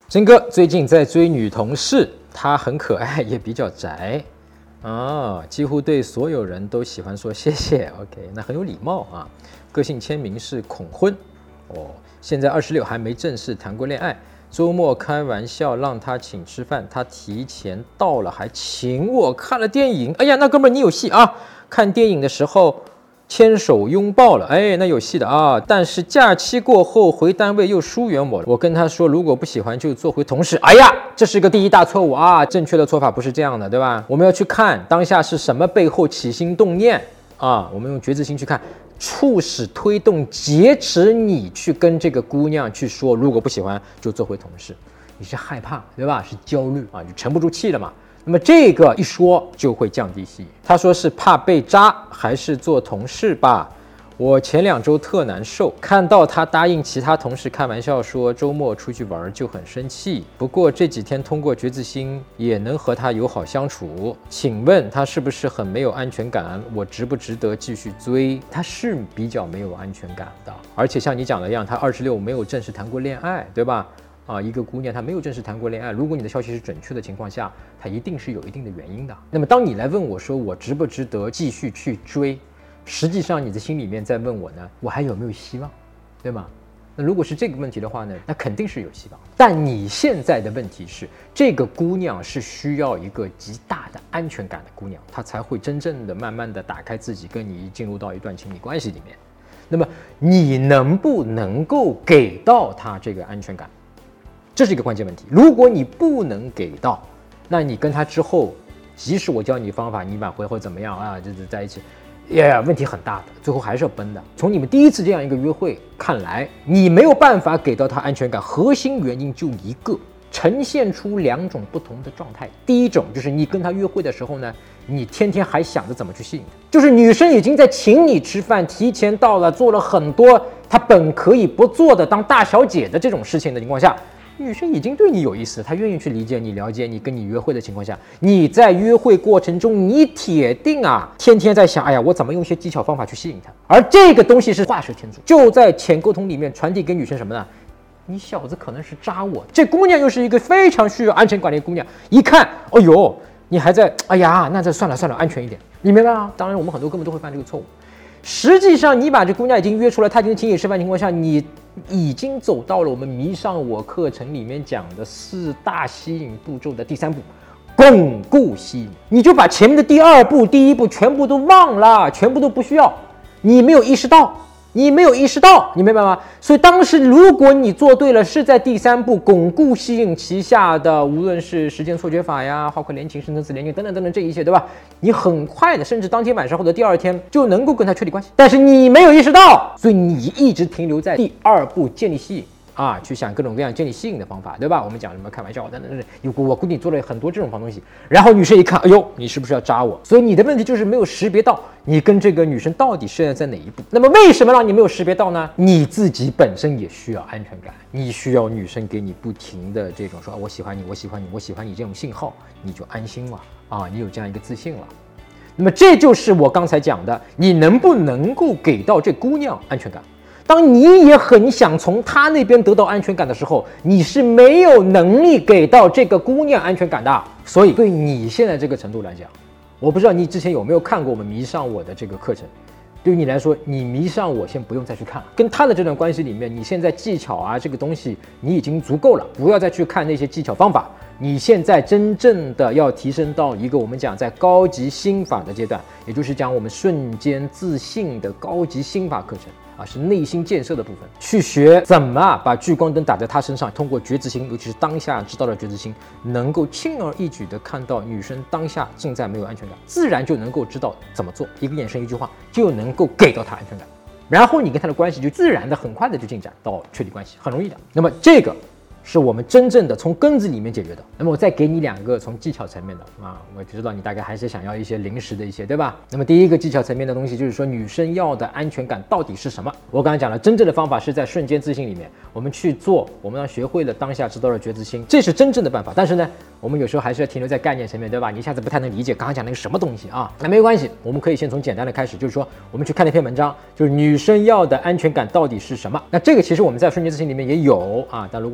真哥最近在追女同事，她很可爱，也比较宅啊，几乎对所有人都喜欢说谢谢。OK， 那很有礼貌啊。个性签名是恐婚哦，现在26还没正式谈过恋爱。周末开玩笑让他请吃饭，他提前到了，还请我看了电影。哎呀，那哥们儿你有戏啊！看电影的时候牵手拥抱了，哎，那有戏的啊！但是假期过后回单位又疏远我了。我跟他说，如果不喜欢就做回同事。哎呀，这是个第一大错误啊！正确的做法不是这样的，对吧？我们要去看当下是什么背后起心动念啊！我们用觉知心去看，促使推动劫持你去跟这个姑娘去说，如果不喜欢就做回同事。你是害怕，对吧？是焦虑啊，就沉不住气了嘛。那么这个一说就会降低吸引。他说是怕被渣，还是做同事吧？我前2周特难受，看到他答应其他同事开玩笑说周末出去玩就很生气。不过这几天通过觉知心也能和他友好相处。请问他是不是很没有安全感？我值不值得继续追？他是比较没有安全感的，而且像你讲的一样，他26没有正式谈过恋爱，对吧？一个姑娘她没有正式谈过恋爱，如果你的消息是准确的情况下，她一定是有一定的原因的。那么当你来问我说我值不值得继续去追，实际上你的心里面在问我呢，我还有没有希望，对吗？那如果是这个问题的话呢，那肯定是有希望。但你现在的问题是，这个姑娘是需要一个极大的安全感的姑娘，她才会真正的慢慢的打开自己，跟你进入到一段亲密关系里面。那么你能不能够给到她这个安全感？这是一个关键问题。如果你不能给到，那你跟他之后，即使我教你方法，你挽回或怎么样啊，就是在一起，问题很大的，最后还是要崩的。从你们第一次这样一个约会看来，你没有办法给到他安全感，核心原因就一个，呈现出2种不同的状态。第一种就是你跟他约会的时候呢，你天天还想着怎么去吸引他，就是女生已经在请你吃饭，提前到了，做了很多她本可以不做的当大小姐的这种事情的情况下，女生已经对你有意思，她愿意去理解你、了解你，跟你约会的情况下，你在约会过程中，你铁定天天在想，哎呀，我怎么用一些技巧方法去吸引她？而这个东西是画蛇添足，就在浅沟通里面传递给女生什么呢？你小子可能是渣我。这姑娘又是一个非常需要安全感的姑娘，一看，哦呦，你还在，哎呀，那这算了，安全一点，你明白吗？当然，我们很多根本都会犯这个错误。实际上，你把这姑娘已经约出来，她已经请你吃饭的情况下，你已经走到了我们迷上我课程里面讲的4大吸引步骤的第3步，巩固吸引。你就把前面的第2步、第1步全部都忘了，全部都不需要，你没有意识到，你明白吗？所以当时如果你做对了，是在第3步巩固吸引旗下的，无论是时间错觉法呀、花魁联情、生成式联情等等这一些，对吧？你很快的，甚至当天晚上或者第2天就能够跟他确立关系，但是你没有意识到，所以你一直停留在第2步建立吸引。去想各种各样建立吸引的方法，对吧？我们讲什么开玩笑等等，我估计你做了很多这种东西，然后女生一看，哎呦，你是不是要扎我？所以你的问题就是没有识别到你跟这个女生到底是在哪一步。那么为什么让你没有识别到呢？你自己本身也需要安全感，你需要女生给你不停的这种说，我喜欢你，我喜欢你，我喜欢你这种信号，你就安心了你有这样一个自信了。那么这就是我刚才讲的，你能不能够给到这姑娘安全感？当你也很想从她那边得到安全感的时候，你是没有能力给到这个姑娘安全感的。所以对你现在这个程度来讲，我不知道你之前有没有看过我们迷上我的这个课程。对于你来说，你迷上我先不用再去看了，跟他的这段关系里面，你现在技巧这个东西你已经足够了，不要再去看那些技巧方法。你现在真正的要提升到一个我们讲在高级心法的阶段，也就是讲我们瞬间自信的高级心法课程是内心建设的部分，去学怎么把聚光灯打在他身上，通过觉知心，尤其是当下知道的觉知心，能够轻而易举的看到女生当下正在没有安全感，自然就能够知道怎么做，一个眼神一句话就能够给到她安全感，然后你跟她的关系就自然的很快的就进展到确立关系，很容易的。那么这个是我们真正的从根子里面解决的。那么我再给你2个从技巧层面的我知道你大概还是想要一些临时的一些，对吧？那么第一个技巧层面的东西就是说，女生要的安全感到底是什么？我刚才讲了，真正的方法是在瞬间自信里面，我们去做，我们要学会了当下知道了觉知心，这是真正的办法。但是呢，我们有时候还是要停留在概念层面，对吧？你一下子不太能理解刚刚讲那个什么东西那没关系，我们可以先从简单的开始，就是说我们去看那篇文章，就是女生要的安全感到底是什么？那这个其实我们在瞬间自信里面也有但如果你一下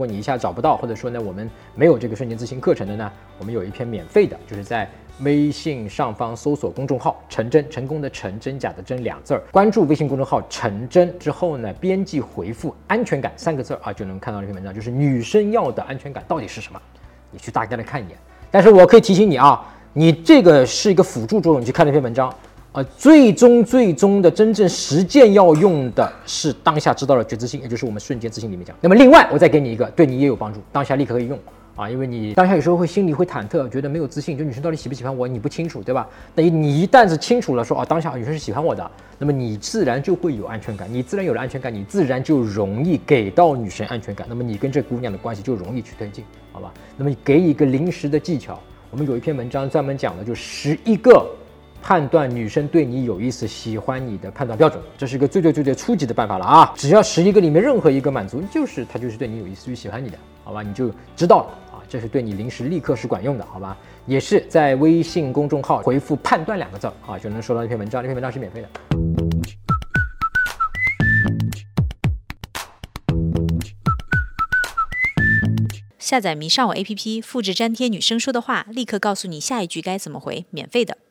找不到，或者说呢我们没有这个瞬间自信课程的呢，我们有一篇免费的，就是在微信上方搜索公众号陈真，成功的陈，真假的真2字，关注微信公众号陈真之后呢，编辑回复安全感3个字啊，就能看到这篇文章，就是女生要的安全感到底是什么，你去大概的看一眼。但是我可以提醒你啊，你这个是一个辅助作用，你去看那篇文章最终的真正实践要用的是当下知道了觉知性，也就是我们瞬间自信里面讲。那么另外我再给你一个对你也有帮助，当下立刻可以用啊，因为你当下有时候心里会忐忑，觉得没有自信，就女生到底喜不喜欢我你不清楚，对吧？那你一旦是清楚了说当下女生是喜欢我的，那么你自然就会有安全感，你自然有了安全感，你自然就容易给到女生安全感，那么你跟这姑娘的关系就容易去推进，好吧？那么给一个临时的技巧，我们有一篇文章专门讲的就11个判断女生对你有意思、喜欢你的判断标准，这是一个最初级的办法了啊！只要11个里面任何一个满足，她就是对你有意思、喜欢你的，好吧？你就知道了啊，这是对你临时立刻是管用的，好吧？也是在微信公众号回复"判断"2个字啊，就能收到那篇文章，那篇文章是免费的。 下载迷上我 APP， 复制粘贴女生说的话，立刻告诉你下一句该怎么回，免费的。